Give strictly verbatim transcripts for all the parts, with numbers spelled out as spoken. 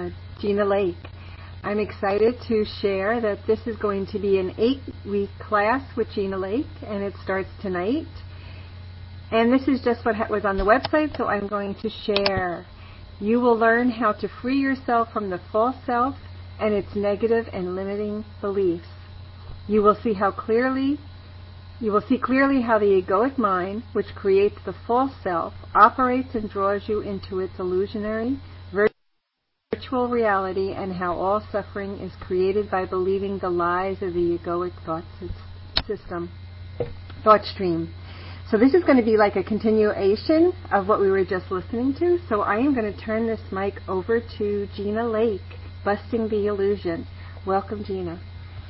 uh, Gina Lake. I'm excited to share that this is going to be an eight-week class with Gina Lake, and it starts tonight. And this is just what was on the website, so I'm going to share. You will learn how to free yourself from the false self and its negative and limiting beliefs. You will see how clearly, you will see clearly how the egoic mind, which creates the false self, operates and draws you into its illusionary, virtual reality, and how all suffering is created by believing the lies of the egoic thought system, thought stream. So this is going to be like a continuation of what we were just listening to. So I am going to turn this mic over to Gina Lake, Busting the Illusion. Welcome, Gina.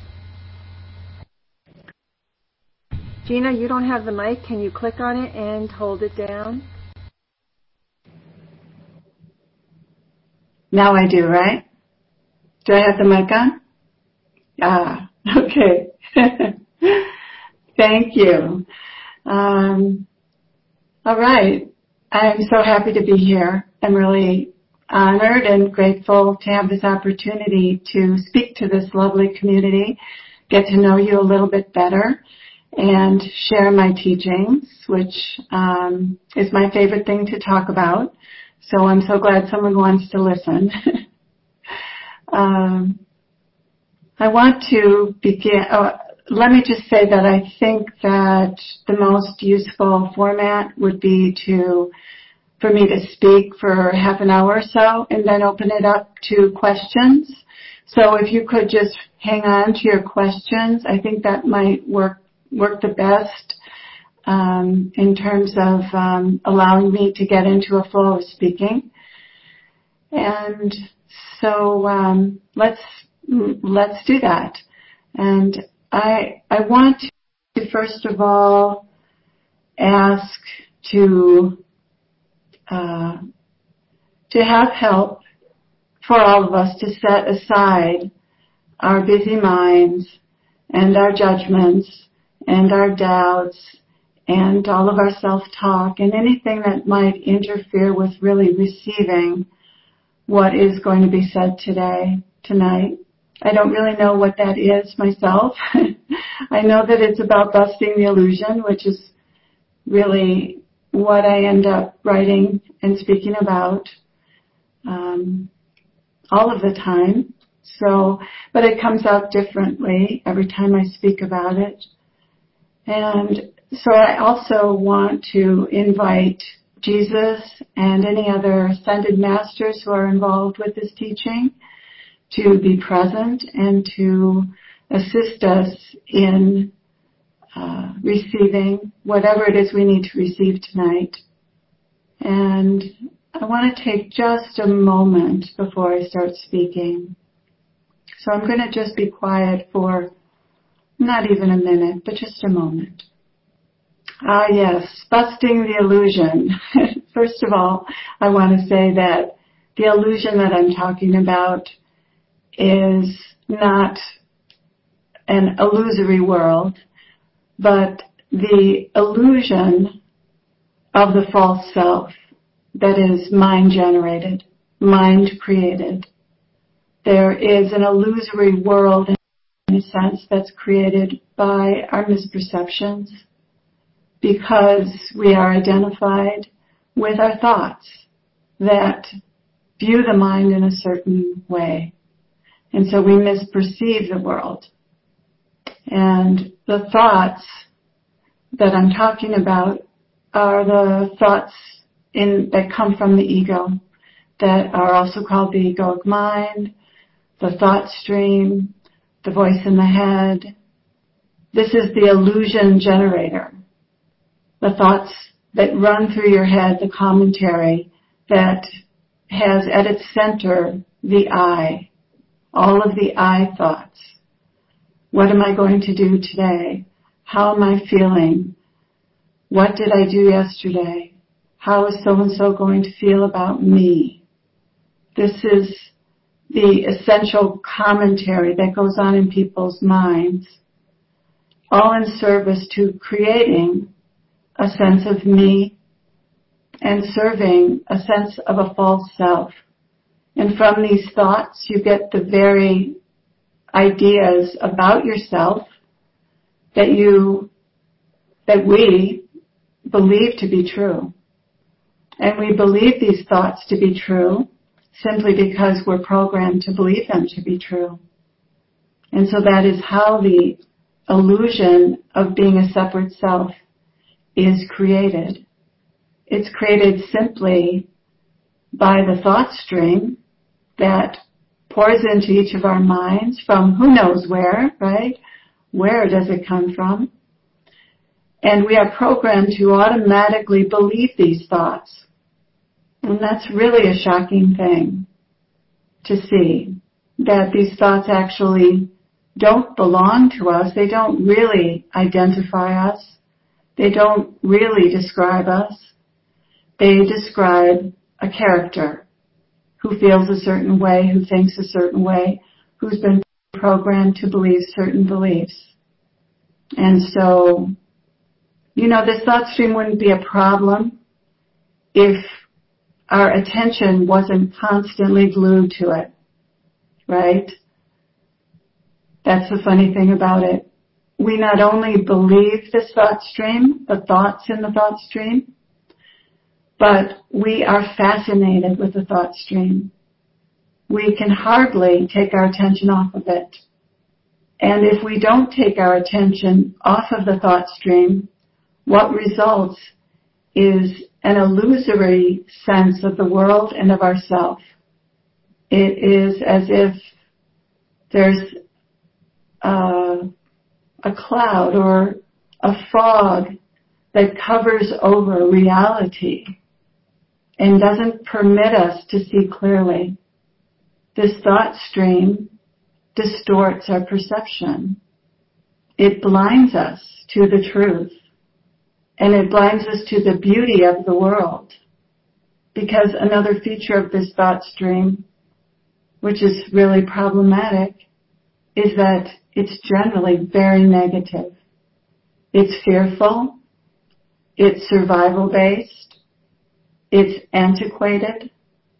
Gina, you don't have the mic. Can you click on it and hold it down? Now I do, right? Do I have the mic on? Ah, okay. Thank you. Um, all right. I'm so happy to be here. I'm really honored and grateful to have this opportunity to speak to this lovely community, get to know you a little bit better, and share my teachings, which um, is my favorite thing to talk about. So I'm so glad someone wants to listen. um, I want to begin. Uh, let me just say that I think that the most useful format would be to, for me to speak for half an hour or so and then open it up to questions. So if you could just hang on to your questions, I think that might work work the best um, in terms of um, allowing me to get into a flow of speaking. And so um, let's let's do that. And I I want to first of all ask to uh, to have help for all of us to set aside our busy minds and our judgments and our doubts and all of our self-talk and anything that might interfere with really receiving what is going to be said today, tonight. I don't really know what that is myself. I know that it's about busting the illusion, which is really what I end up writing and speaking about um, all of the time. So, but it comes out differently every time I speak about it. And so I also want to invite Jesus and any other ascended masters who are involved with this teaching to be present and to assist us in uh, receiving whatever it is we need to receive tonight. And I want to take just a moment before I start speaking. So I'm going to just be quiet for not even a minute, but just a moment. Ah, yes, busting the illusion. First of all, I want to say that the illusion that I'm talking about is not an illusory world, but the illusion of the false self that is mind-generated, mind-created. There is an illusory world in a sense that's created by our misperceptions because we are identified with our thoughts that view the mind in a certain way. And so we misperceive the world. And the thoughts that I'm talking about are the thoughts in, that come from the ego, that are also called the egoic mind, the thought stream, the voice in the head. This is the illusion generator. The thoughts that run through your head, the commentary that has at its center the I, all of the I thoughts. What am I going to do today? How am I feeling? What did I do yesterday? How is so-and-so going to feel about me? This is the essential commentary that goes on in people's minds, all in service to creating a sense of me and serving a sense of a false self And from these thoughts, you get the very ideas about yourself that you, that we believe to be true. And we believe these thoughts to be true simply because we're programmed to believe them to be true. And so that is how the illusion of being a separate self is created. It's created simply by the thought stream that pours into each of our minds from who knows where, right? Where does it come from? And we are programmed to automatically believe these thoughts. And that's really a shocking thing to see, that these thoughts actually don't belong to us. They don't really identify us. They don't really describe us. They describe a character who feels a certain way, who thinks a certain way, who's been programmed to believe certain beliefs. And so, you know, this thought stream wouldn't be a problem if our attention wasn't constantly glued to it, right? That's the funny thing about it. We not only believe this thought stream, the thoughts in the thought stream, but we are fascinated with the thought stream. We can hardly take our attention off of it. And if we don't take our attention off of the thought stream, what results is an illusory sense of the world and of ourself. It is as if there's a, a cloud or a fog that covers over reality and doesn't permit us to see clearly. This thought stream distorts our perception. It blinds us to the truth. And it blinds us to the beauty of the world. Because another feature of this thought stream, which is really problematic, is that it's generally very negative. It's fearful. It's survival-based. It's antiquated.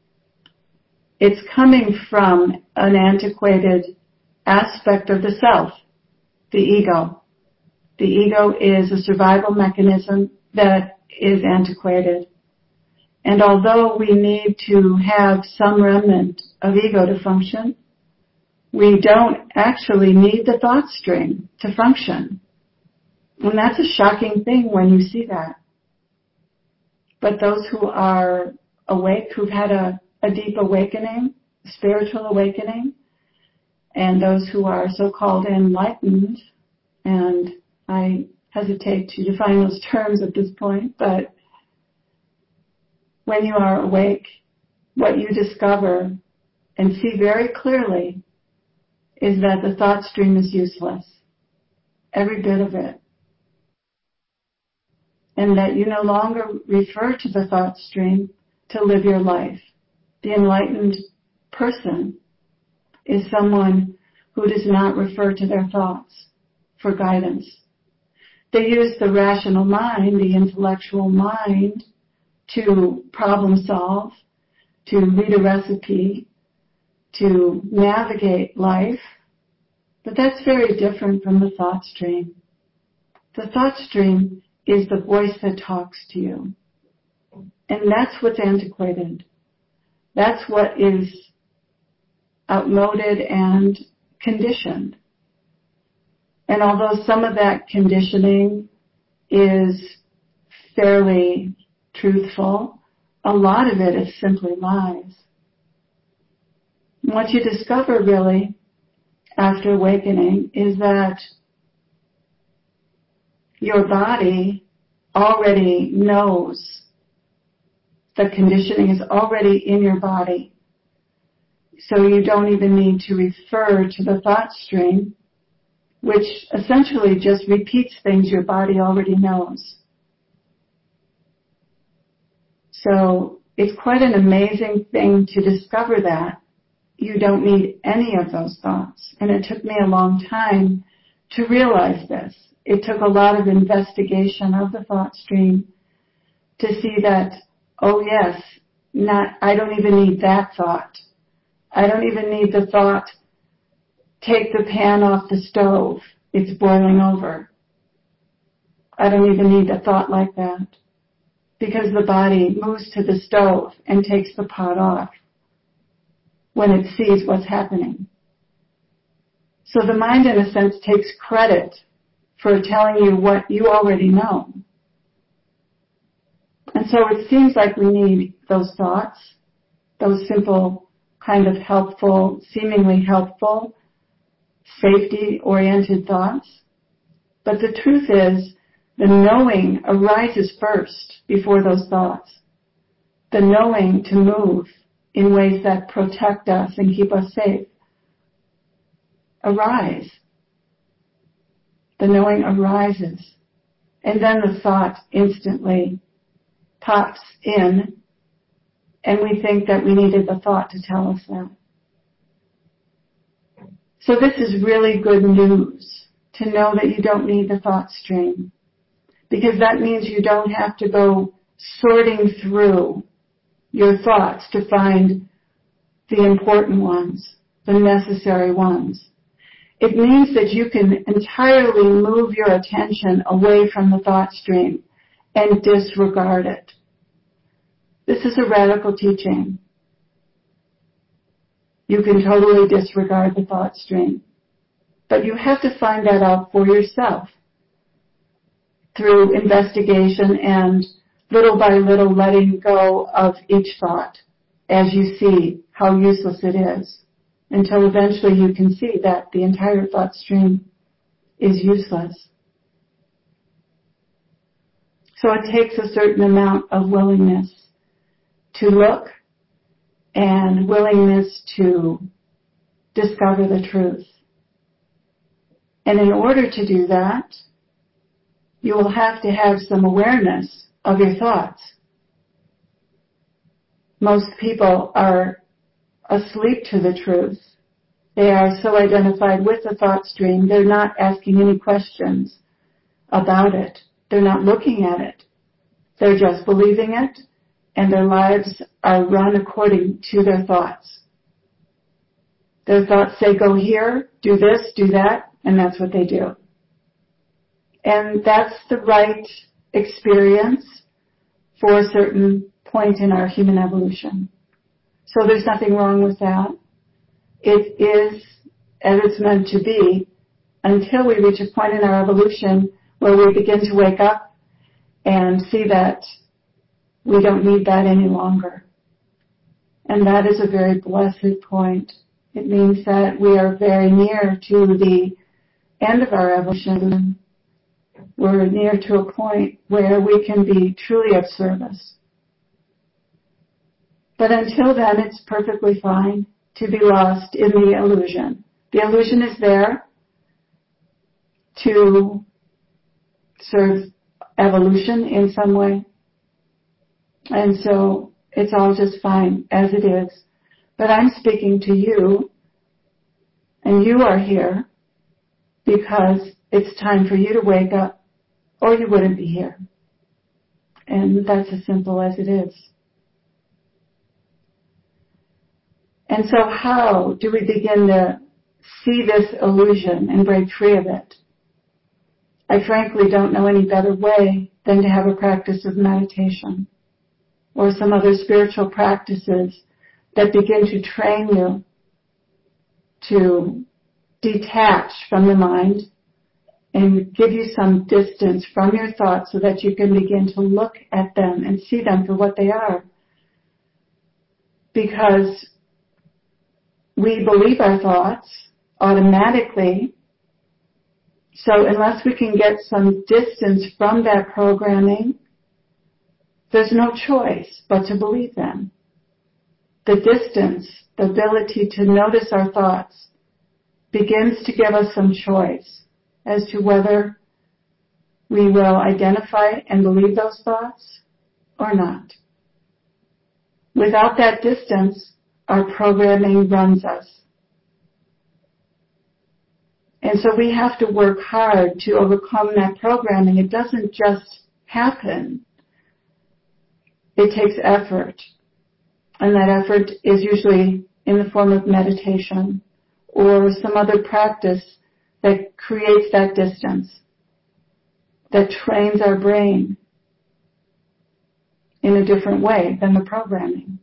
It's coming from an antiquated aspect of the self, the ego. The ego is a survival mechanism that is antiquated. And although we need to have some remnant of ego to function, we don't actually need the thought stream to function. And that's a shocking thing when you see that. But those who are awake, who've had a, a deep awakening, a spiritual awakening, and those who are so-called enlightened, and I hesitate to define those terms at this point, but when you are awake, what you discover and see very clearly is that the thought stream is useless. Every bit of it. And that you no longer refer to the thought stream to live your life. The enlightened person is someone who does not refer to their thoughts for guidance. They use the rational mind, the intellectual mind, to problem solve, to read a recipe, to navigate life. But that's very different from the thought stream. The thought stream is the voice that talks to you. And that's what's antiquated. That's what is outmoded and conditioned. And although some of that conditioning is fairly truthful, a lot of it is simply lies. And what you discover really after awakening is that your body already knows. The conditioning is already in your body. So you don't even need to refer to the thought stream, which essentially just repeats things your body already knows. So it's quite an amazing thing to discover that you don't need any of those thoughts. And it took me a long time to realize this. It took a lot of investigation of the thought stream to see that, oh yes, not, I don't even need that thought. I don't even need the thought, take the pan off the stove, it's boiling over. I don't even need a thought like that, because the body moves to the stove and takes the pot off when it sees what's happening. So the mind, in a sense, takes credit for telling you what you already know. And so it seems like we need those thoughts, those simple, kind of helpful, seemingly helpful, safety-oriented thoughts. But the truth is, the knowing arises first before those thoughts. The knowing to move in ways that protect us and keep us safe arise. The knowing arises. And then the thought instantly pops in, and we think that we needed the thought to tell us that. So this is really good news, to know that you don't need the thought stream, because that means you don't have to go sorting through your thoughts to find the important ones, the necessary ones. It means that you can entirely move your attention away from the thought stream and disregard it. This is a radical teaching. You can totally disregard the thought stream. But you have to find that out for yourself through investigation and little by little letting go of each thought as you see how useless it is, until eventually you can see that the entire thought stream is useless. So it takes a certain amount of willingness to look and willingness to discover the truth. And in order to do that, you will have to have some awareness of your thoughts. Most people are asleep to the truth. They are so identified with the thought stream, they're not asking any questions about it. They're not looking at it. They're just believing it, and their lives are run according to their thoughts. Their thoughts say, go here, do this, do that, and that's what they do. And that's the right experience for a certain point in our human evolution. So there's nothing wrong with that. It is as it's meant to be until we reach a point in our evolution where we begin to wake up and see that we don't need that any longer. And that is a very blessed point. It means that we are very near to the end of our evolution. We're near to a point where we can be truly of service. But until then, it's perfectly fine to be lost in the illusion. The illusion is there to serve evolution in some way. And so it's all just fine as it is. But I'm speaking to you, and you are here because it's time for you to wake up, or you wouldn't be here. And that's as simple as it is. And so how do we begin to see this illusion and break free of it? I frankly don't know any better way than to have a practice of meditation or some other spiritual practices that begin to train you to detach from the mind and give you some distance from your thoughts so that you can begin to look at them and see them for what they are. Because we believe our thoughts automatically, so unless we can get some distance from that programming, there's no choice but to believe them. The distance, the ability to notice our thoughts, begins to give us some choice as to whether we will identify and believe those thoughts or not. Without that distance, our programming runs us. And so we have to work hard to overcome that programming. It doesn't just happen. It takes effort. And that effort is usually in the form of meditation or some other practice that creates that distance, that trains our brain in a different way than the programming.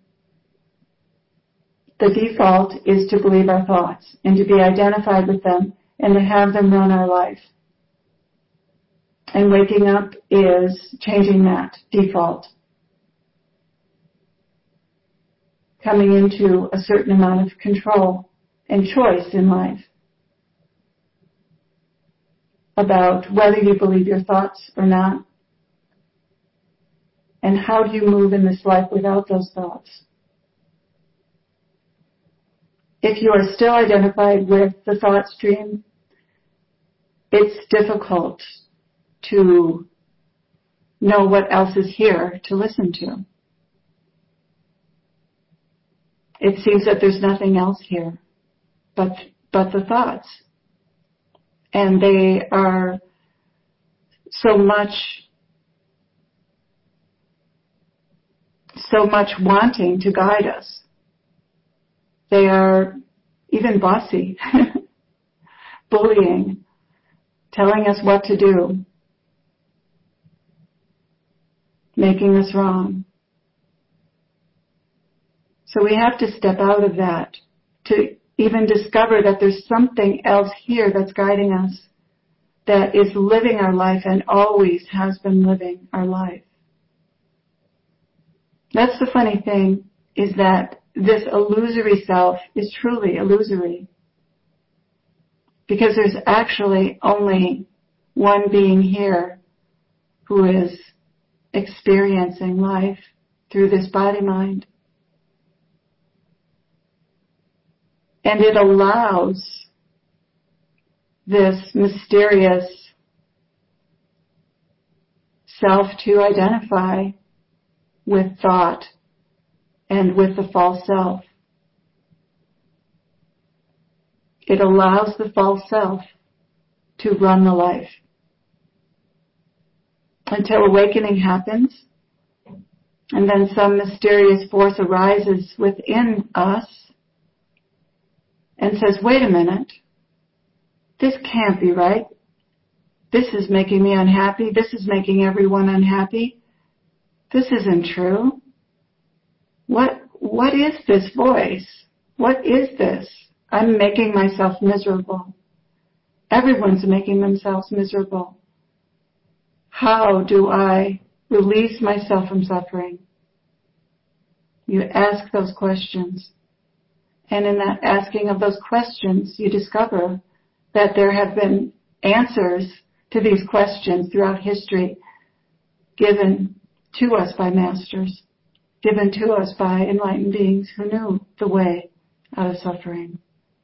The default is to believe our thoughts and to be identified with them and to have them run our life. And waking up is changing that default, coming into a certain amount of control and choice in life about whether you believe your thoughts or not, and how do you move in this life without those thoughts. If you are still identified with the thought stream, it's difficult to know what else is here to listen to. It seems that there's nothing else here but but the thoughts. And they are so much so much wanting to guide us. They are even bossy, bullying, telling us what to do, making us wrong. So we have to step out of that to even discover that there's something else here that's guiding us, that is living our life and always has been living our life. That's the funny thing, is that this illusory self is truly illusory. Because there's actually only one being here who is experiencing life through this body-mind. And it allows this mysterious self to identify with thought and with the false self. It allows the false self to run the life until awakening happens, and then some mysterious force arises within us and says, wait a minute, this can't be right. This is making me unhappy. This is making everyone unhappy. This isn't true. What, what is this voice? What is this? I'm making myself miserable. Everyone's making themselves miserable. How do I release myself from suffering? You ask those questions. And in that asking of those questions, you discover that there have been answers to these questions throughout history given to us by masters, given to us by enlightened beings who knew the way out of suffering.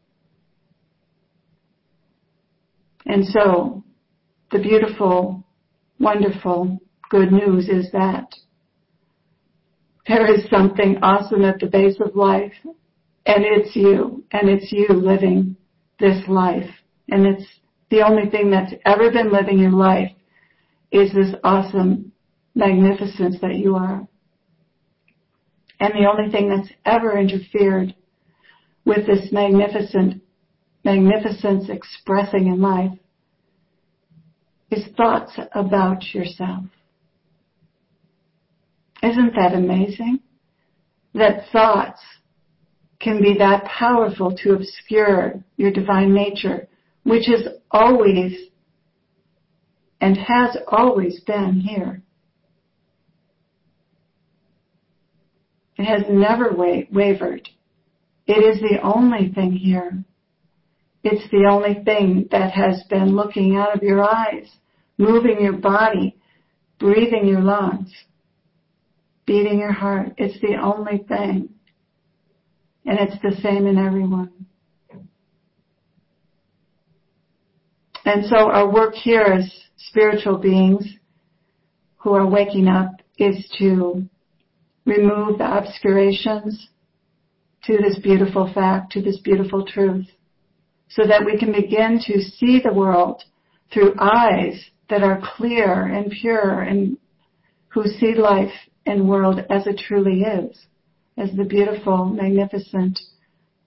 And so, the beautiful, wonderful, good news is that there is something awesome at the base of life, and it's you, and it's you living this life. And it's the only thing that's ever been living your life is this awesome magnificence that you are. And the only thing that's ever interfered with this magnificent magnificence expressing in life is thoughts about yourself. Isn't that amazing? That thoughts can be that powerful to obscure your divine nature, which is always and has always been here. It has never wa- wavered. It is the only thing here. It's the only thing that has been looking out of your eyes, moving your body, breathing your lungs, beating your heart. It's the only thing. And it's the same in everyone. And so our work here as spiritual beings who are waking up is to remove the obscurations to this beautiful fact, to this beautiful truth, so that we can begin to see the world through eyes that are clear and pure and who see life and world as it truly is, as the beautiful, magnificent,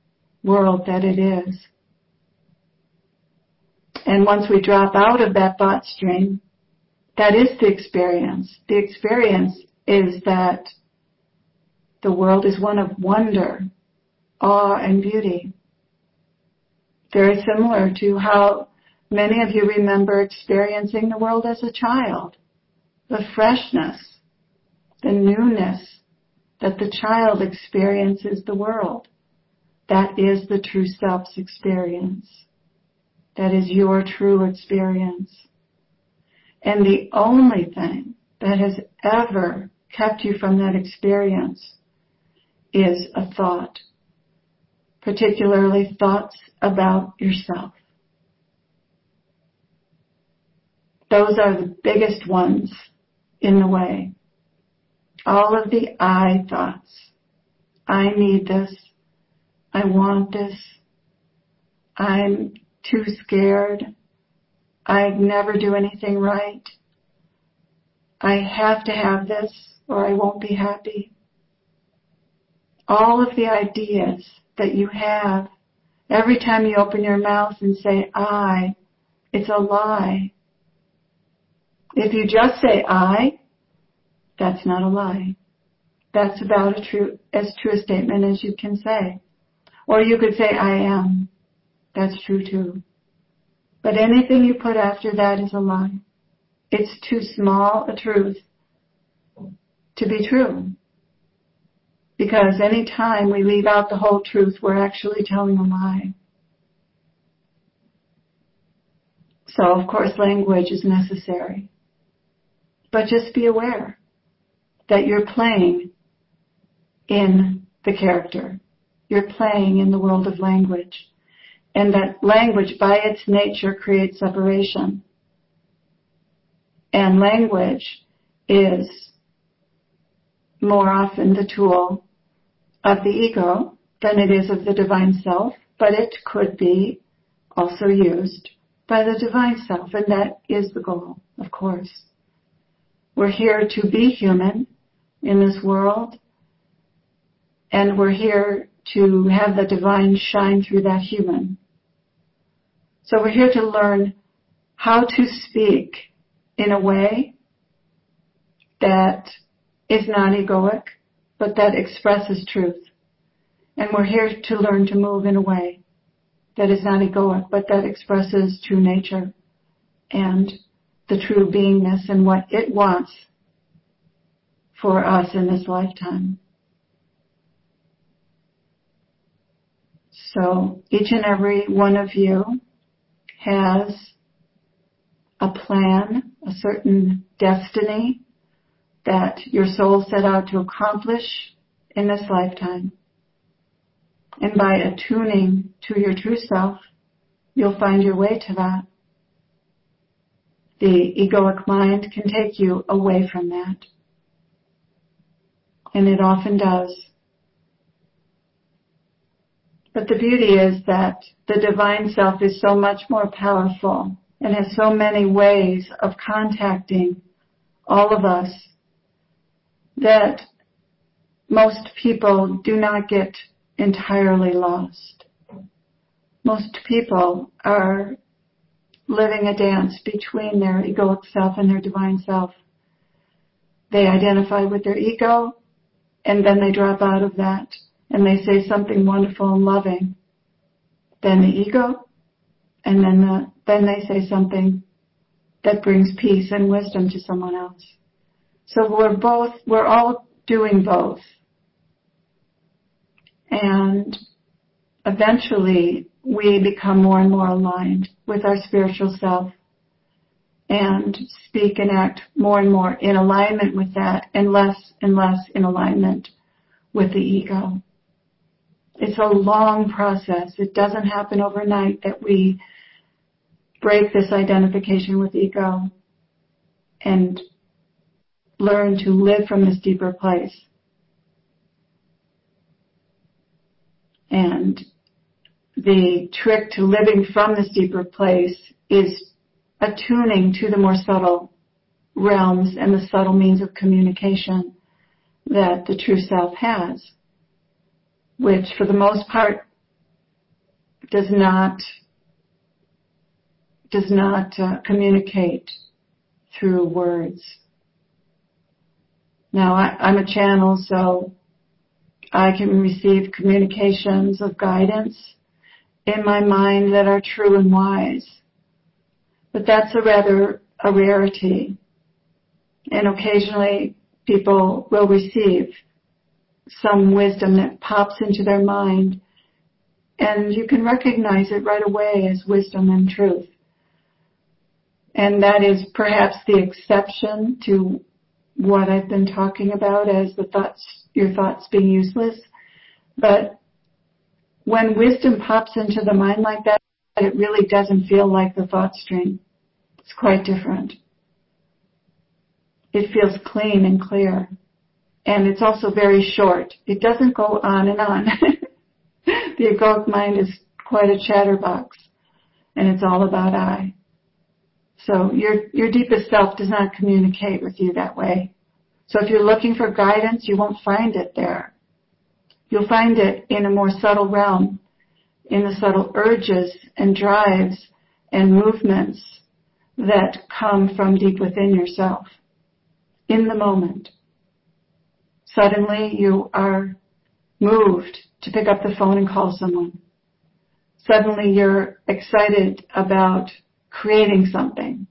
world that it is. And once we drop out of that thought stream, that is the experience. The experience is that the world is one of wonder, awe, and beauty. Very similar to how many of you remember experiencing the world as a child. The freshness, the newness that the child experiences the world. That is the true self's experience. That is your true experience. And the only thing that has ever kept you from that experience is a thought, particularly thoughts about yourself. Those are the biggest ones in the way. All of the I thoughts. I need this. I want this. I'm too scared. I never do anything right. I have to have this or I won't be happy. All of the ideas that you have, every time you open your mouth and say I, it's a lie. If you just say I, that's not a lie. That's about a true, as true a statement as you can say. Or you could say I am. That's true too. But anything you put after that is a lie. It's too small a truth to be true. Because any time we leave out the whole truth, we're actually telling a lie. So, of course, language is necessary. But just be aware that you're playing in the character. You're playing in the world of language. And that language, by its nature, creates separation. And language is more often the tool of the ego than it is of the divine self, but it could be also used by the divine self, and that is the goal, of course. We're here to be human in this world, and we're here to have the divine shine through that human. So we're here to learn how to speak in a way that is not egoic, but that expresses truth. And we're here to learn to move in a way that is not egoic, but that expresses true nature and the true beingness and what it wants for us in this lifetime. So each and every one of you has a plan, a certain destiny that your soul set out to accomplish in this lifetime. And by attuning to your true self, you'll find your way to that. The egoic mind can take you away from that. And it often does. But the beauty is that the divine self is so much more powerful and has so many ways of contacting all of us that most people do not get entirely lost. Most people are living a dance between their egoic self and their divine self. They identify with their ego, and then they drop out of that, and they say something wonderful and loving. Then the ego, and then the, then they say something that brings peace and wisdom to someone else. So we're both, we're all doing both. And eventually we become more and more aligned with our spiritual self and speak and act more and more in alignment with that and less and less in alignment with the ego. It's a long process. It doesn't happen overnight that we break this identification with ego and learn to live from this deeper place. And the trick to living from this deeper place is attuning to the more subtle realms and the subtle means of communication that the true self has, which for the most part does not does not uh, communicate through words. Now, I, I'm a channel, so I can receive communications of guidance in my mind that are true and wise. But that's a rather a rarity. And occasionally people will receive some wisdom that pops into their mind, and you can recognize it right away as wisdom and truth. And that is perhaps the exception to what I've been talking about as the thoughts, your thoughts being useless. But when wisdom pops into the mind like that, it really doesn't feel like the thought stream. It's quite different. It feels clean and clear. And it's also very short. It doesn't go on and on. The egoic mind is quite a chatterbox, and it's all about I. So your your deepest self does not communicate with you that way. So if you're looking for guidance, you won't find it there. You'll find it in a more subtle realm, in the subtle urges and drives and movements that come from deep within yourself, in the moment. Suddenly you are moved to pick up the phone and call someone. Suddenly you're excited about creating something.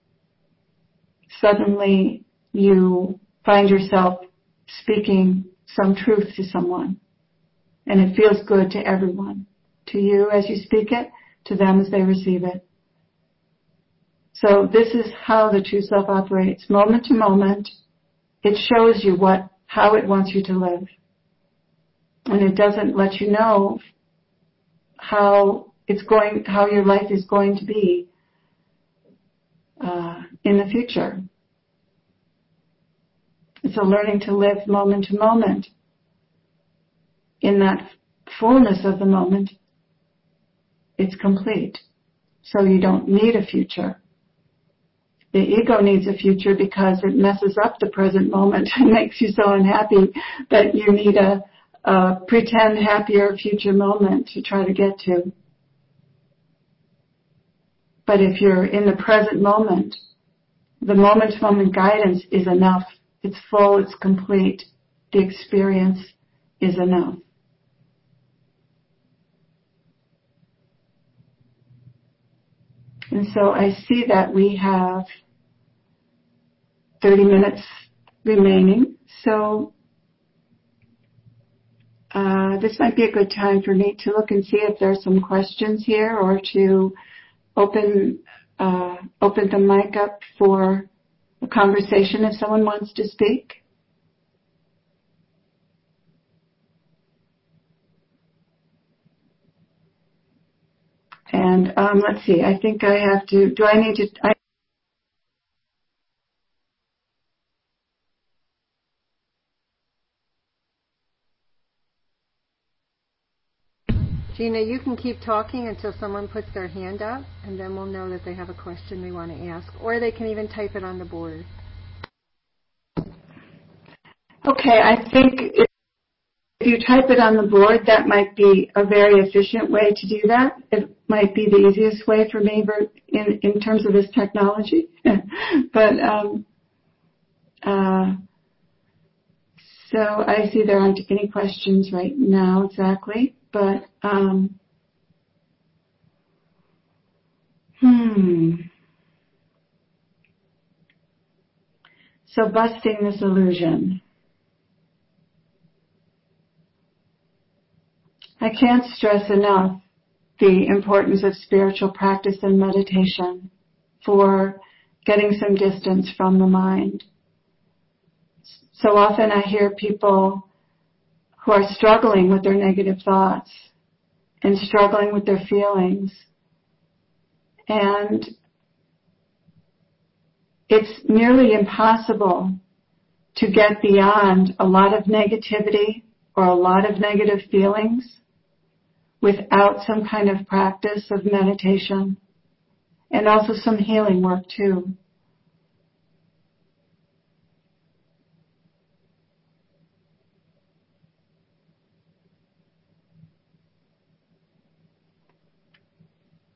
Suddenly you find yourself speaking some truth to someone. And it feels good to everyone. To you as you speak it, to them as they receive it. So this is how the true self operates. Moment to moment, it shows you what, how it wants you to live. And it doesn't let you know how it's going, how your life is going to be uh, in the future. It's a learning to live moment to moment. In that fullness of the moment, it's complete. So you don't need a future. The ego needs a future because it messes up the present moment and makes you so unhappy that you need a, a pretend happier future moment to try to get to. But if you're in the present moment, the moment-to-moment guidance is enough. It's full, it's complete. The experience is enough. And so I see that we have thirty minutes remaining. So uh, this might be a good time for me to look and see if there's some questions here, or to open uh, open the mic up for a conversation if someone wants to speak. And um, let's see, I think I have to, do I need to, I Gina, you can keep talking until someone puts their hand up, and then we'll know that they have a question they want to ask, or they can even type it on the board. Okay, I think if you type it on the board, that might be a very efficient way to do that. It might be the easiest way for me in, in terms of this technology. But um, uh, so I see there aren't any questions right now exactly. But um, hmm. So busting this illusion. I can't stress enough the importance of spiritual practice and meditation for getting some distance from the mind. So often I hear people who are struggling with their negative thoughts and struggling with their feelings. And it's nearly impossible to get beyond a lot of negativity or a lot of negative feelings without some kind of practice of meditation and also some healing work too.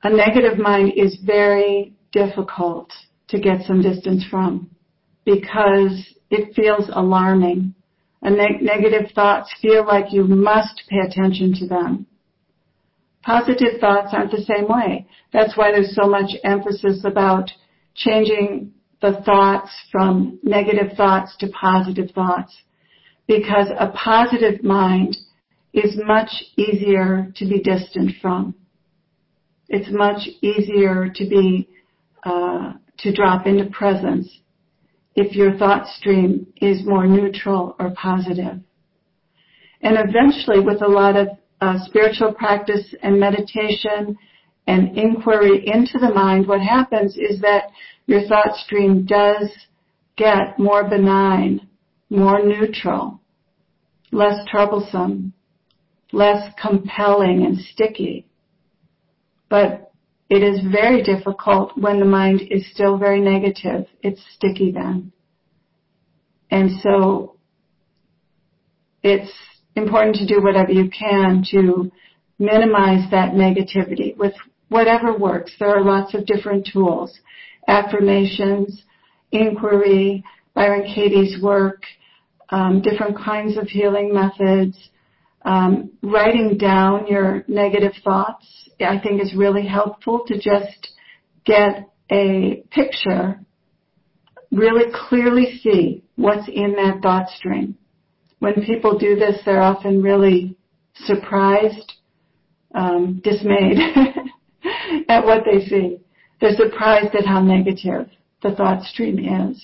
a negative mind is very difficult to get some distance from because it feels alarming. A neg- negative thoughts feel like you must pay attention to them. Positive thoughts aren't the same way. That's why there's so much emphasis about changing the thoughts from negative thoughts to positive thoughts, because a positive mind is much easier to be distant from. It's much easier to be, uh, to drop into presence if your thought stream is more neutral or positive. And eventually, with a lot of uh, spiritual practice and meditation and inquiry into the mind, what happens is that your thought stream does get more benign, more neutral, less troublesome, less compelling and sticky. But it is very difficult when the mind is still very negative. It's sticky then. And so it's important to do whatever you can to minimize that negativity with whatever works. There are lots of different tools. Affirmations, inquiry, Byron Katie's work, um, different kinds of healing methods. Um, writing down your negative thoughts, I think, is really helpful to just get a picture, really clearly see what's in that thought stream. When people do this, they're often really surprised, um, dismayed at what they see. They're surprised at how negative the thought stream is.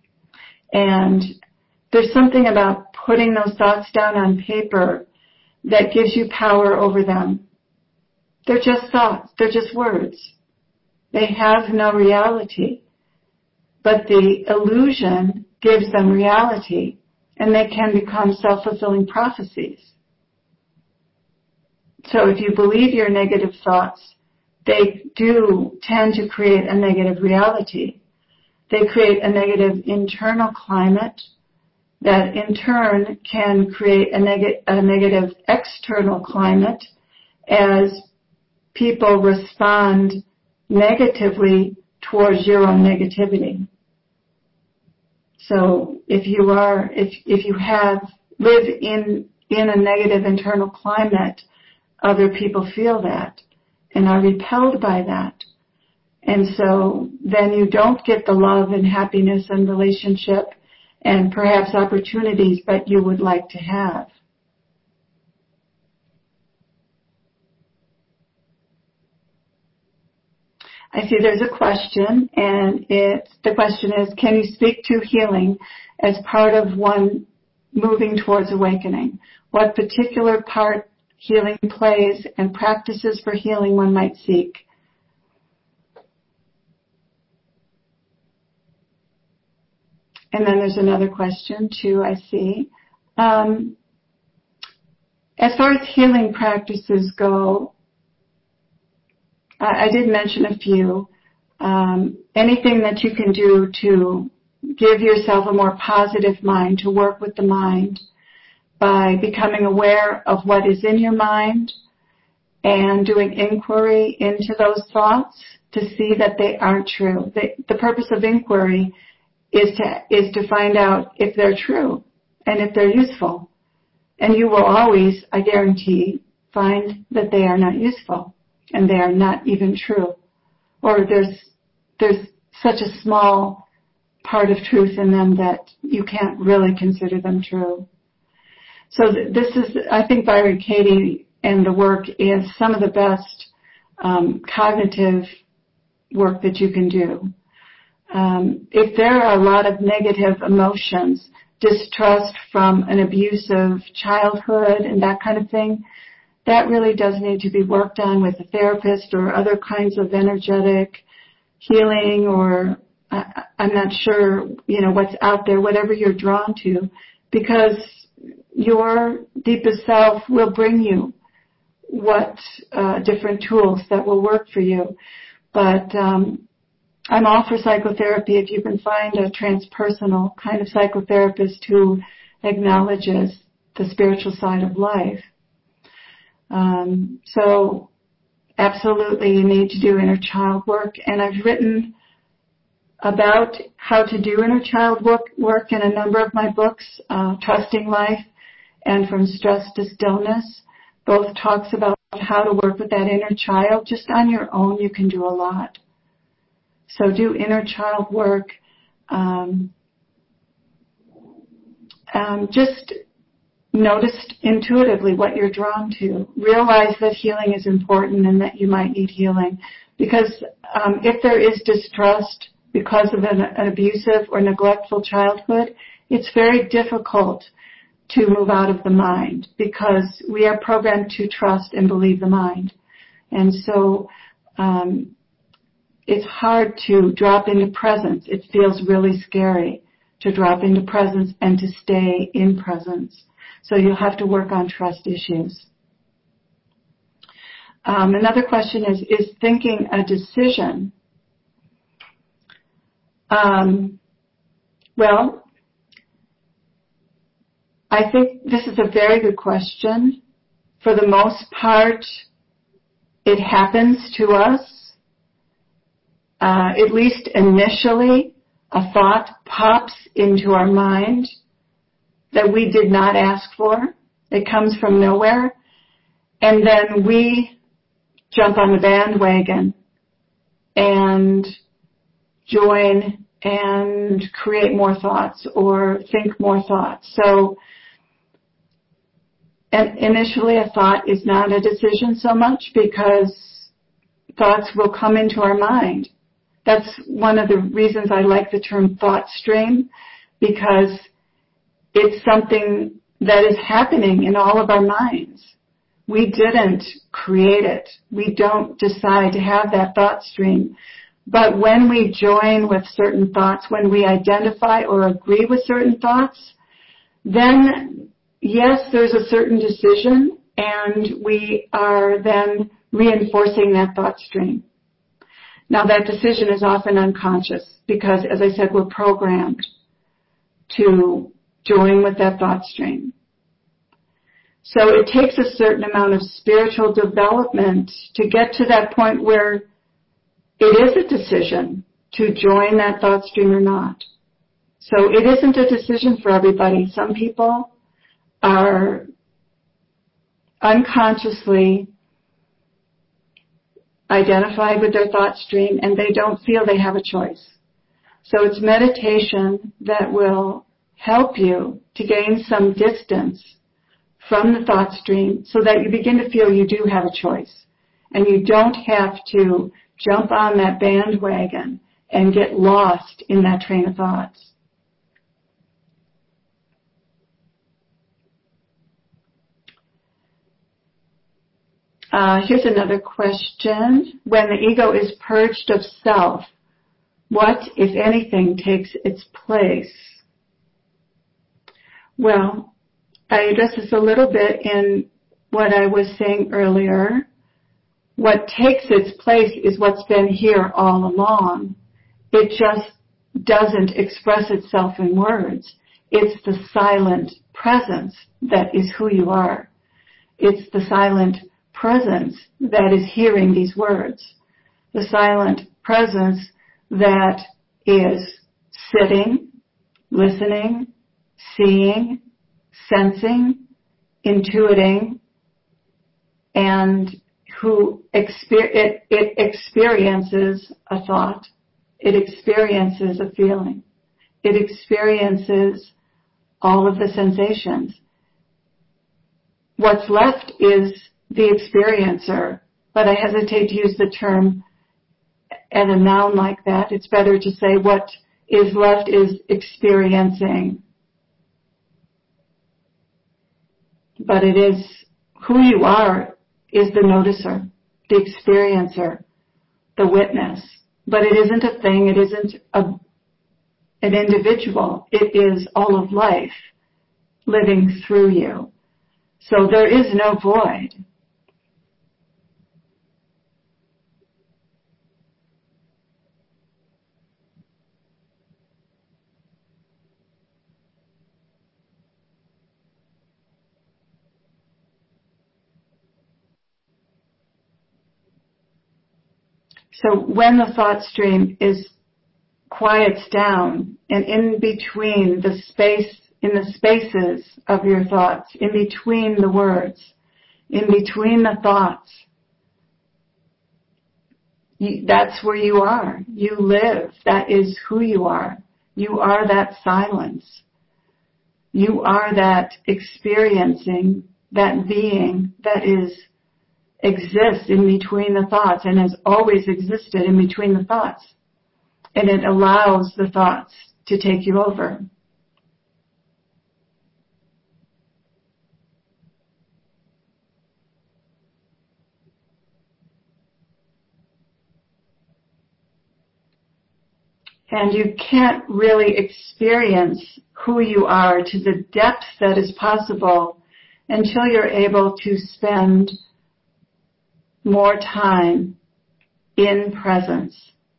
And there's something about putting those thoughts down on paper that gives you power over them. They're just thoughts. They're just words. They have no reality. But the illusion gives them reality, and they can become self-fulfilling prophecies. So if you believe your negative thoughts, they do tend to create a negative reality. They create a negative internal climate that in turn can create a, neg- a negative external climate as people respond negatively towards your own negativity. So if you are, if, if you have, live in, in a negative internal climate, other people feel that and are repelled by that. And so then you don't get the love and happiness and relationship and perhaps opportunities that you would like to have. I see there's a question, and it's, the question is, can you speak to healing as part of one moving towards awakening? What particular part healing plays and practices for healing one might seek? And then there's another question, too, I see. Um, as far as healing practices go, I, I did mention a few. Um, anything that you can do to give yourself a more positive mind, to work with the mind by becoming aware of what is in your mind and doing inquiry into those thoughts to see that they aren't true. The, the purpose of inquiry is to is to find out if they're true and if they're useful. And you will always, I guarantee, find that they are not useful and they are not even true. Or there's there's such a small part of truth in them that you can't really consider them true. So th- this is, I think Byron Katie and the work is some of the best um, cognitive work that you can do. Um, if there are a lot of negative emotions, distrust from an abusive childhood and that kind of thing, that really does need to be worked on with a therapist or other kinds of energetic healing, or I, I'm not sure, you know, what's out there, whatever you're drawn to, because your deepest self will bring you what uh, different tools that will work for you. But um, I'm all for psychotherapy if you can find a transpersonal kind of psychotherapist who acknowledges the spiritual side of life. Um, so absolutely you need to do inner child work. And I've written about how to do inner child work, work in a number of my books, uh, Trusting Life and From Stress to Stillness. Both talks about how to work with that inner child. Just on your own, you can do a lot. So do inner child work. Um, um, just notice intuitively what you're drawn to. Realize that healing is important and that you might need healing. Because um, if there is distrust because of an, an abusive or neglectful childhood, it's very difficult to move out of the mind because we are programmed to trust and believe the mind. And so um, it's hard to drop into presence. It feels really scary to drop into presence and to stay in presence. So you'll have to work on trust issues. Um, another question is, is thinking a decision? Um, well, I think this is a very good question. For the most part, it happens to us. Uh, at least initially, a thought pops into our mind that we did not ask for. It comes from nowhere. And then we jump on the bandwagon and join and create more thoughts or think more thoughts. So and initially a thought is not a decision so much because thoughts will come into our mind. That's one of the reasons I like the term thought stream, because it's something that is happening in all of our minds. We didn't create it. We don't decide to have that thought stream. But when we join with certain thoughts, when we identify or agree with certain thoughts, then yes, there's a certain decision, and we are then reinforcing that thought stream. Now, that decision is often unconscious because, as I said, we're programmed to join with that thought stream. So it takes a certain amount of spiritual development to get to that point where it is a decision to join that thought stream or not. So it isn't a decision for everybody. Some people are unconsciously identified with their thought stream and they don't feel they have a choice. So it's meditation that will help you to gain some distance from the thought stream so that you begin to feel you do have a choice and you don't have to jump on that bandwagon and get lost in that train of thoughts. Uh, here's another question. When the ego is purged of self, what, if anything, takes its place? Well, I addressed this a little bit in what I was saying earlier. What takes its place is what's been here all along. It just doesn't express itself in words. It's the silent presence that is who you are. It's the silent presence that is hearing these words. The silent presence that is sitting, listening, seeing, sensing, intuiting, and who exper- it, it experiences a thought. It experiences a feeling. It experiences all of the sensations. What's left is the experiencer, but I hesitate to use the term as a noun like that. It's better to say what is left is experiencing. But it is who you are is the noticer, the experiencer, the witness. But it isn't a thing, it isn't a, an individual. It is all of life living through you. So there is no void. So when the thought stream is quiets down, and in between the space, in the spaces of your thoughts, in between the words, in between the thoughts, you, that's where you are. You live. That is who you are. You are that silence. You are that experiencing, that being that is exists in between the thoughts and has always existed in between the thoughts. And it allows the thoughts to take you over. And you can't really experience who you are to the depth that is possible until you're able to spend more time in presence.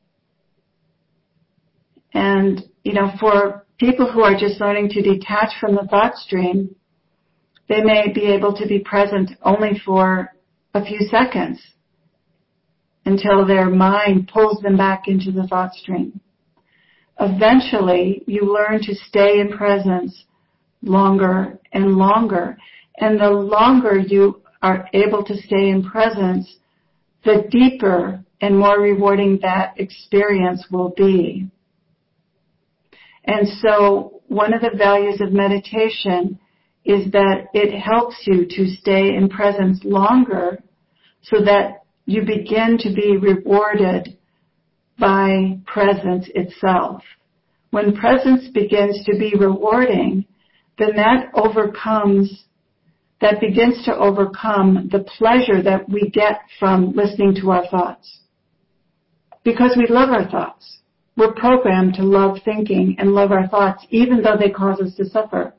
And, you know, for people who are just learning to detach from the thought stream, they may be able to be present only for a few seconds until their mind pulls them back into the thought stream. Eventually, you learn to stay in presence longer and longer. And the longer you are able to stay in presence, the deeper and more rewarding that experience will be. And so one of the values of meditation is that it helps you to stay in presence longer so that you begin to be rewarded by presence itself. When presence begins to be rewarding, then that overcomes, that begins to overcome the pleasure that we get from listening to our thoughts. Because we love our thoughts. We're programmed to love thinking and love our thoughts, even though they cause us to suffer.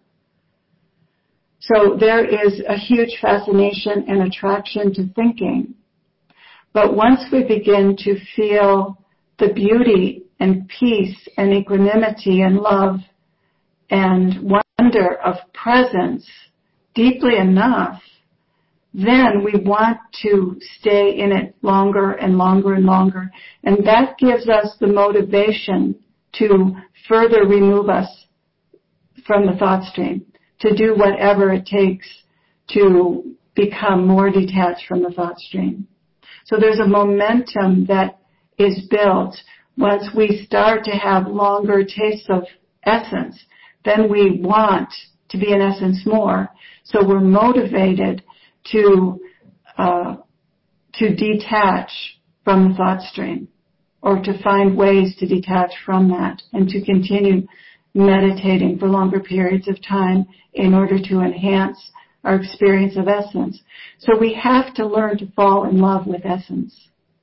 So there is a huge fascination and attraction to thinking. But once we begin to feel the beauty and peace and equanimity and love and wonder of presence deeply enough, then we want to stay in it longer and longer and longer. And that gives us the motivation to further remove us from the thought stream, to do whatever it takes to become more detached from the thought stream. So there's a momentum that is built once we start to have longer tastes of essence. Then we want to be in essence more. So we're motivated to uh, to detach from the thought stream, or to find ways to detach from that and to continue meditating for longer periods of time in order to enhance our experience of essence. So we have to learn to fall in love with essence.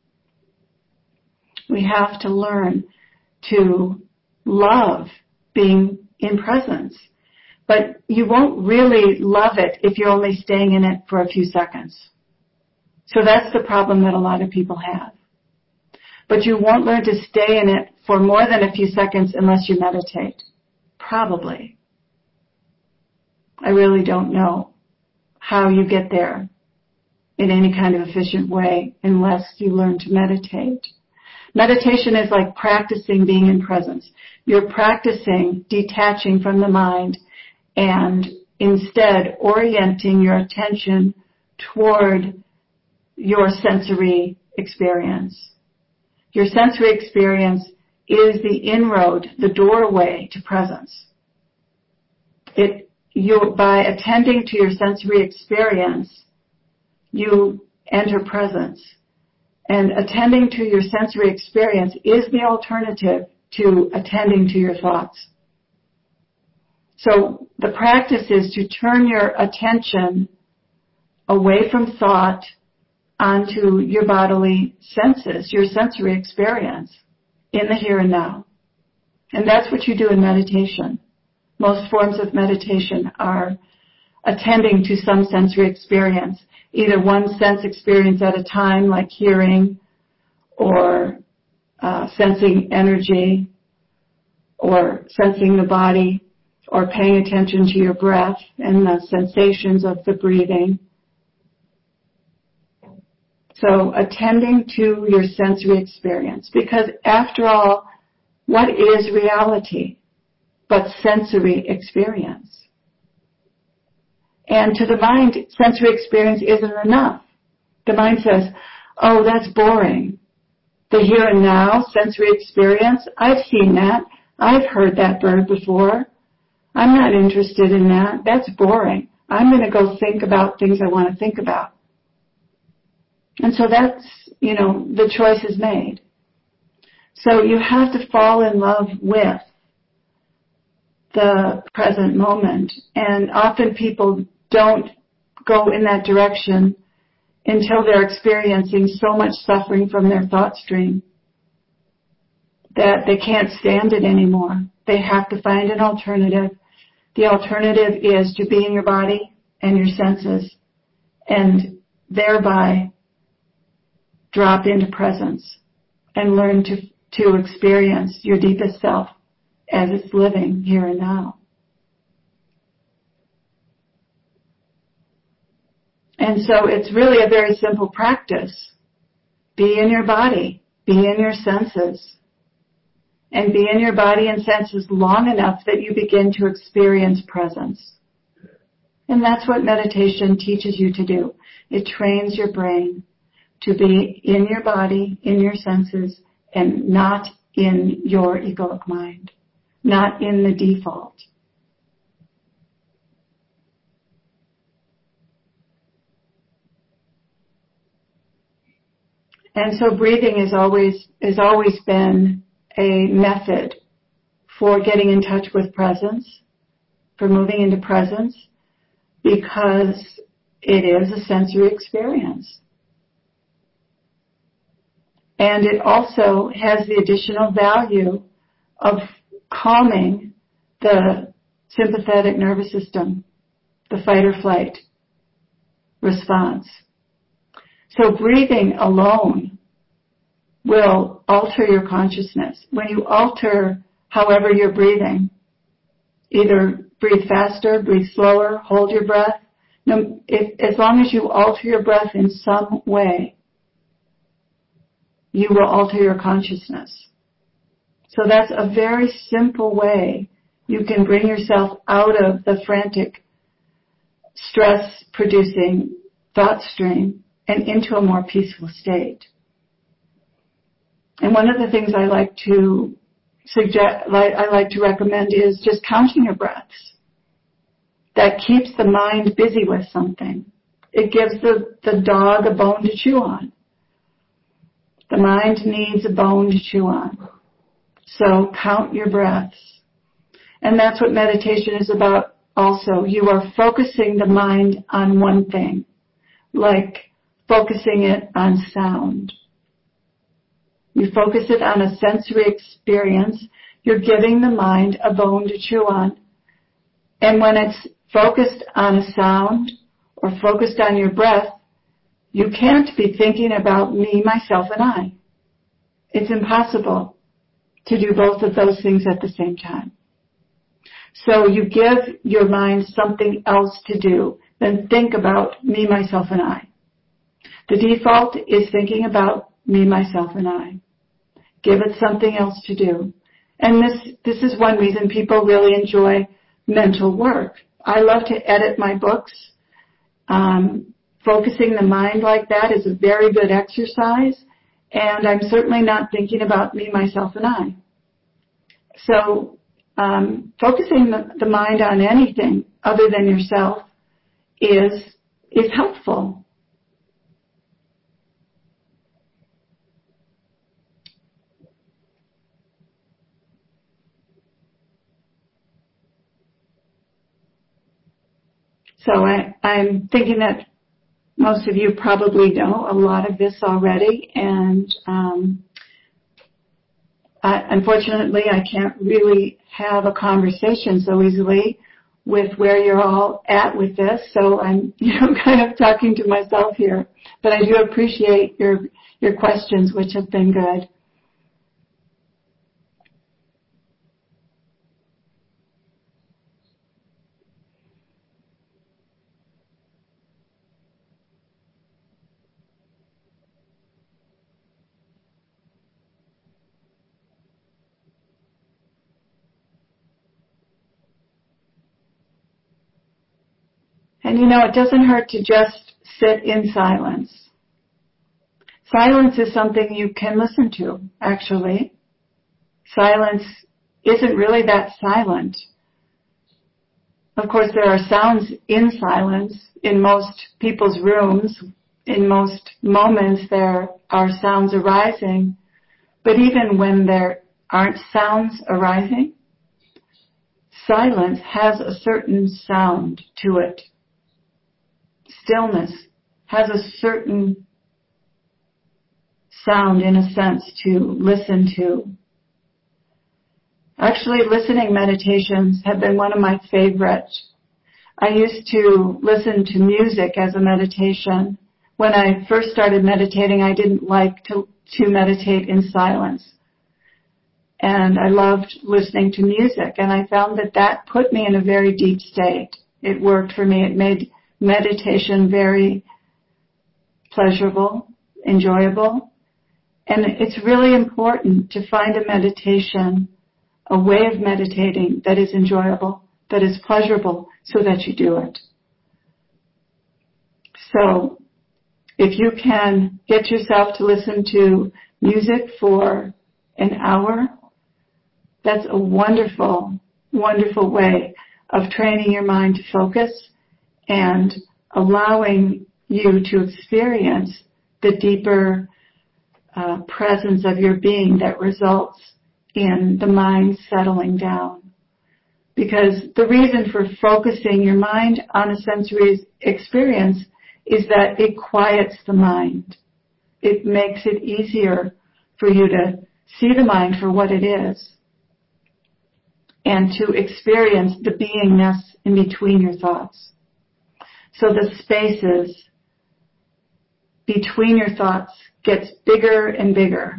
We have to learn to love being in presence. But you won't really love it if you're only staying in it for a few seconds. So that's the problem that a lot of people have. But you won't learn to stay in it for more than a few seconds unless you meditate. Probably. I really don't know how you get there in any kind of efficient way unless you learn to meditate. Meditation is like practicing being in presence. You're practicing detaching from the mind and instead orienting your attention toward your sensory experience. Your sensory experience is the inroad, the doorway to presence. It, you, by attending to your sensory experience, you enter presence. And attending to your sensory experience is the alternative to attending to your thoughts. So the practice is to turn your attention away from thought onto your bodily senses, your sensory experience in the here and now. And that's what you do in meditation. Most forms of meditation are attending to some sensory experience, either one sense experience at a time, like hearing, or uh, sensing energy, or sensing the body, or paying attention to your breath and the sensations of the breathing. So attending to your sensory experience, because after all, what is reality but sensory experience? And to the mind, sensory experience isn't enough. The mind says, oh, that's boring. The here and now sensory experience, I've seen that. I've heard that bird before. I'm not interested in that. That's boring. I'm going to go think about things I want to think about. And so that's, you know, the choice is made. So you have to fall in love with the present moment. And often people don't go in that direction until they're experiencing so much suffering from their thought stream that they can't stand it anymore. They have to find an alternative. The alternative is to be in your body and your senses and thereby drop into presence and learn to, to experience your deepest self as it's living here and now. And so it's really a very simple practice. Be in your body, be in your senses, and be in your body and senses long enough that you begin to experience presence. And that's what meditation teaches you to do. It trains your brain to be in your body, in your senses, and not in your egoic mind, not in the default. And so breathing is always, has always been a method for getting in touch with presence, for moving into presence, because it is a sensory experience. And it also has the additional value of calming the sympathetic nervous system, the fight or flight response. So breathing alone will alter your consciousness. When you alter however you're breathing, either breathe faster, breathe slower, hold your breath. No, if, as long as you alter your breath in some way, you will alter your consciousness. So that's a very simple way you can bring yourself out of the frantic, stress-producing thought stream and into a more peaceful state. And one of the things I like to suggest, I like to recommend is just counting your breaths. That keeps the mind busy with something. It gives the, the dog a bone to chew on. The mind needs a bone to chew on. So count your breaths. And that's what meditation is about also. You are focusing the mind on one thing, like focusing it on sound. You focus it on a sensory experience. You're giving the mind a bone to chew on. And when it's focused on a sound or focused on your breath, you can't be thinking about me, myself, and I. It's impossible to do both of those things at the same time. So you give your mind something else to do than think about me, myself, and I. The default is thinking about me, myself, and I. Give it something else to do. And this, this is one reason people really enjoy mental work. I love to edit my books. Um, focusing the mind like that is a very good exercise, and I'm certainly not thinking about me, myself, and I. So um, focusing the, the mind on anything other than yourself is is helpful. So I, I'm thinking that most of you probably know a lot of this already, and um, I, unfortunately I can't really have a conversation so easily with where you're all at with this, so I'm you know kind of talking to myself here. But I do appreciate your your questions, which have been good. And you know, it doesn't hurt to just sit in silence. Silence is something you can listen to, actually. Silence isn't really that silent. Of course, there are sounds in silence. In most people's rooms, in most moments, there are sounds arising. But even when there aren't sounds arising, silence has a certain sound to it. Stillness has a certain sound, in a sense, to listen to. Actually, listening meditations have been one of my favorite. I used to listen to music as a meditation. When I first started meditating, I didn't like to, to meditate in silence. And I loved listening to music, and I found that that put me in a very deep state. It worked for me. It made meditation very pleasurable, enjoyable. And it's really important to find a meditation, a way of meditating that is enjoyable, that is pleasurable, so that you do it. So, if you can get yourself to listen to music for an hour, that's a wonderful, wonderful way of training your mind to focus and allowing you to experience the deeper uh, presence of your being that results in the mind settling down. Because the reason for focusing your mind on a sensory experience is that it quiets the mind. It makes it easier for you to see the mind for what it is and to experience the beingness in between your thoughts. So the spaces between your thoughts gets bigger and bigger,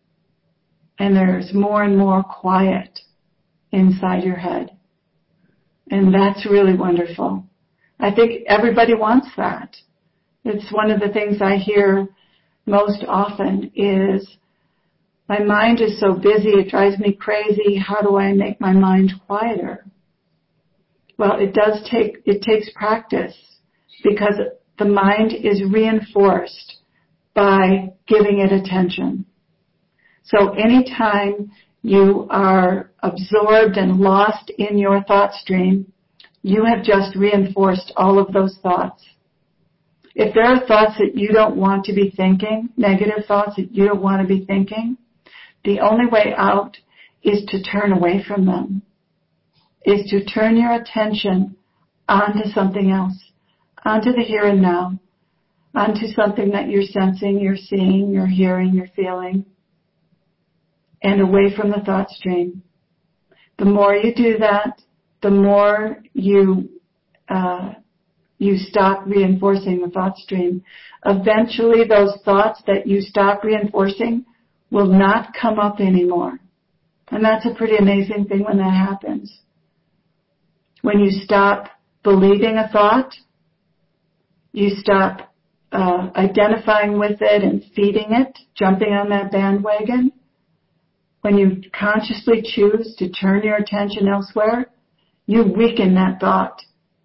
and there's more and more quiet inside your head. And that's really wonderful. I think everybody wants that. It's one of the things I hear most often is, my mind is so busy, it drives me crazy. How do I make my mind quieter? Well, it does take, it takes practice, because the mind is reinforced by giving it attention. So anytime you are absorbed and lost in your thought stream, you have just reinforced all of those thoughts. If there are thoughts that you don't want to be thinking, negative thoughts that you don't want to be thinking, the only way out is to turn away from them, is to turn your attention onto something else, onto the here and now, onto something that you're sensing, you're seeing, you're hearing, you're feeling, and away from the thought stream. The more you do that, the more you uh, you stop reinforcing the thought stream. Eventually, those thoughts that you stop reinforcing will not come up anymore. And that's a pretty amazing thing when that happens. When you stop believing a thought, you stop uh, identifying with it and feeding it, jumping on that bandwagon. When you consciously choose to turn your attention elsewhere, you weaken that thought.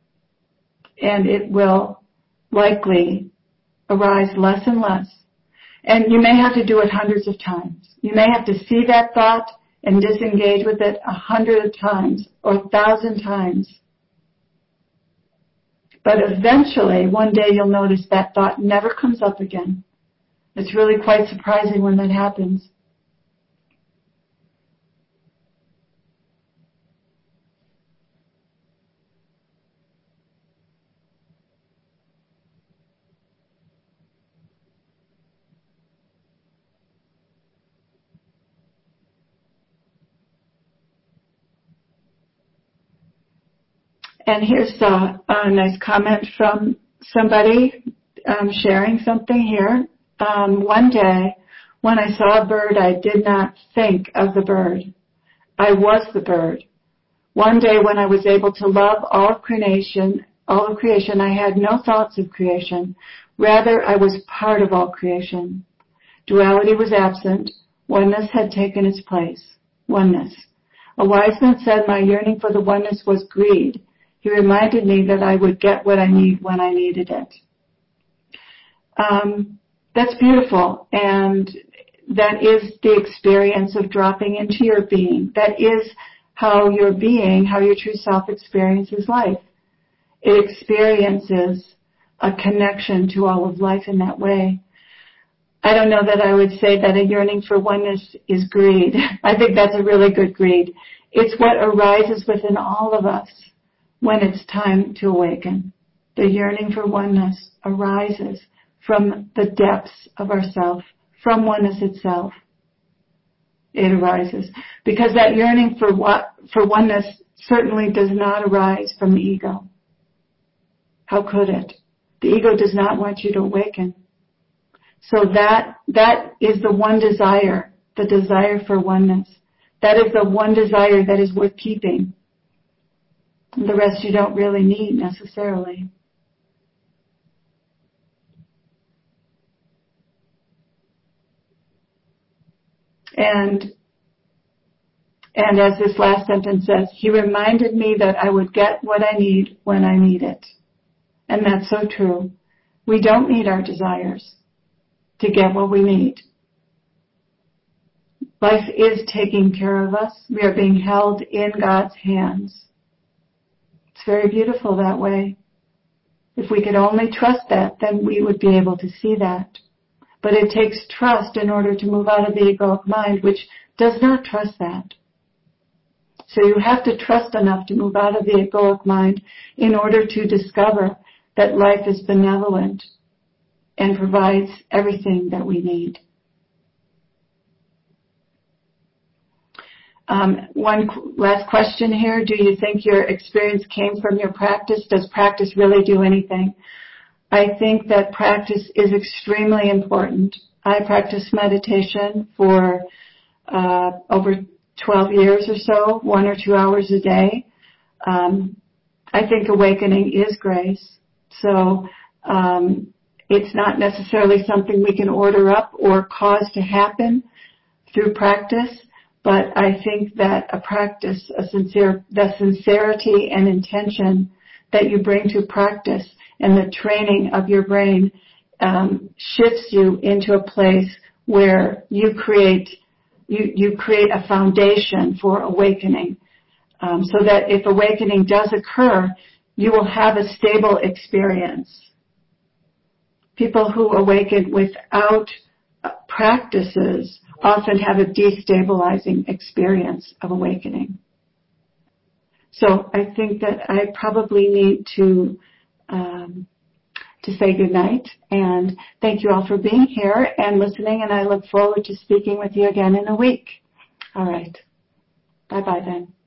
And it will likely arise less and less. And you may have to do it hundreds of times. You may have to see that thought and disengage with it a hundred times or a thousand times. But eventually, one day you'll notice that thought never comes up again. It's really quite surprising when that happens. And here's a, a nice comment from somebody um, sharing something here. Um, one day, when I saw a bird, I did not think of the bird. I was the bird. One day, when I was able to love all of creation, all of creation, I had no thoughts of creation. Rather, I was part of all creation. Duality was absent. Oneness had taken its place. Oneness. A wise man said, my yearning for the oneness was greed. He reminded me that I would get what I need when I needed it. Um, that's beautiful, and that is the experience of dropping into your being. That is how your being, how your true self experiences life. It experiences a connection to all of life in that way. I don't know that I would say that a yearning for oneness is greed. I think that's a really good greed. It's what arises within all of us when it's time to awaken. The yearning for oneness arises from the depths of ourself, from oneness itself. It arises. Because that yearning for what, for oneness certainly does not arise from the ego. How could it? The ego does not want you to awaken. So that, that is the one desire, the desire for oneness. That is the one desire that is worth keeping. The rest you don't really need necessarily. And, and as this last sentence says, he reminded me that I would get what I need when I need it. And that's so true. We don't need our desires to get what we need. Life is taking care of us. We are being held in God's hands. It's very beautiful that way. If we could only trust that, then we would be able to see that. But it takes trust in order to move out of the egoic mind, which does not trust that. So you have to trust enough to move out of the egoic mind in order to discover that life is benevolent and provides everything that we need. Um, one qu- last question here. Do you think your experience came from your practice? Does practice really do anything? I think that practice is extremely important. I practice meditation for uh, over twelve years or so, one or two hours a day. Um, I think awakening is grace. So um, it's not necessarily something we can order up or cause to happen through practice, but I think that a practice, a sincere, the sincerity and intention that you bring to practice and the training of your brain um, shifts you into a place where you create you, you create a foundation for awakening, um, so that if awakening does occur, you will have a stable experience. People who awaken without practices often have a destabilizing experience of awakening. So I think that I probably need to um, to say good night, and thank you all for being here and listening, and I look forward to speaking with you again in a week. All right. Bye-bye then.